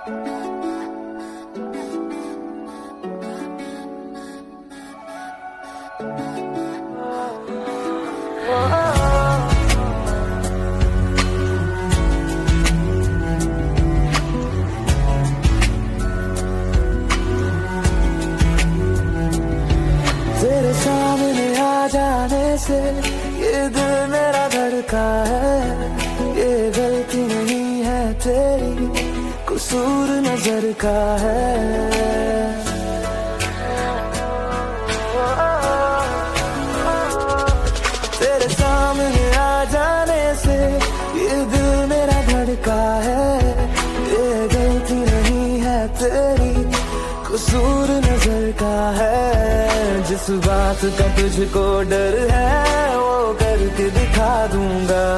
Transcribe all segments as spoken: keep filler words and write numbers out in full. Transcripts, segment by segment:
तेरे सामने आ जाने से ये दिल मेरा धड़का है, ये गलती नहीं है तेरी, कसूर नजर का है। तेरे सामने आ जाने से ये दिल मेरा धड़का है, ये गलती नहीं है तेरी, कसूर नजर का है। जिस बात का तुझको डर है वो करके दिखा दूंगा।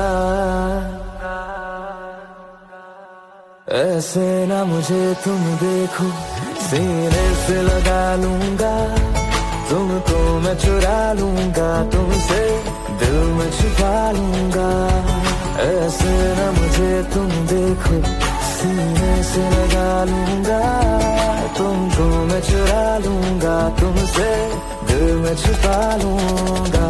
ऐसे ना मुझे तुम देखो, सीने से लगा लूंगा, तुमको मैं चुरा लूंगा, तुमसे दिल में छुपा लूंगा। ऐसे ना मुझे तुम देखो, सीने से लगा लूंगा, तुमको मैं चुरा लूंगा, तुमसे दिल में छुपा लूंगा।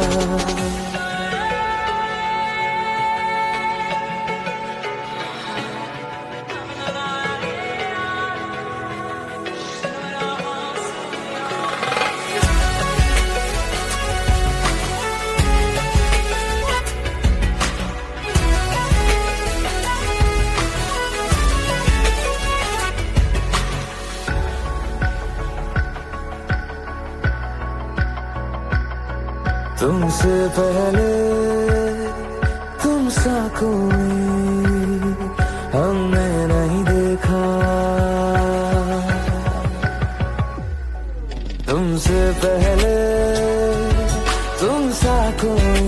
तुमसे पहले तुम सा कोई हमने नहीं देखा, तुमसे पहले तुम सा कोई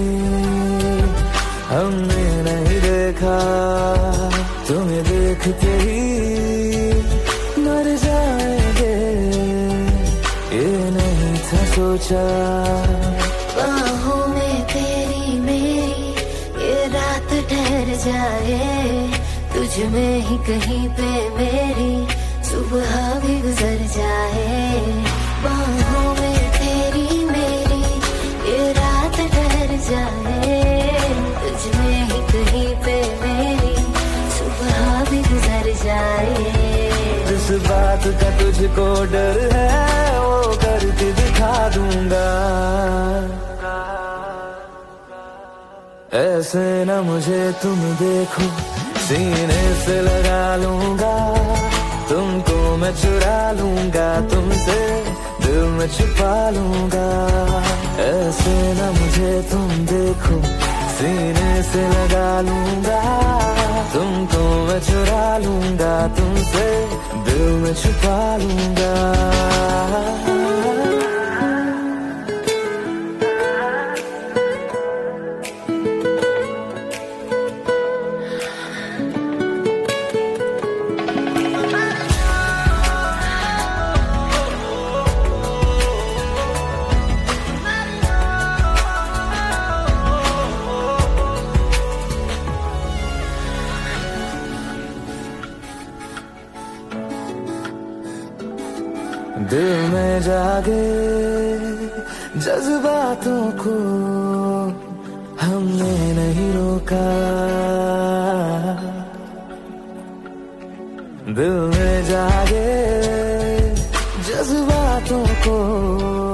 हमने नहीं देखा। तुम्हें देखते ही मर जाएंगे, ये नहीं था सोचा। बाहों में तेरी मेरी ये रात ठहर जाए, तुझ में ही कहीं पे मेरी सुबह भी गुजर जाए। बाहों में तेरी मेरी ये रात ठहर जाए, तुझ में ही कहीं पे मेरी सुबह भी गुजर जाए। जिस बात का तुझको डर है वो करके दिखा दूंगा। ऐसे ना मुझे तुम देखो, सीने से लगा लूंगा, तुमको मैं चुरा लूंगा, तुमसे दिल में छुपा लूंगा। ऐसे ना मुझे तुम देखो, सीने से लगा लूंगा, तुमको मैं चुरा लूंगा, तुमसे दिल में छुपा लूंगा। दिल में जागे जज्बातों को हमने नहीं रोका, दिल में जागे जज्बातों को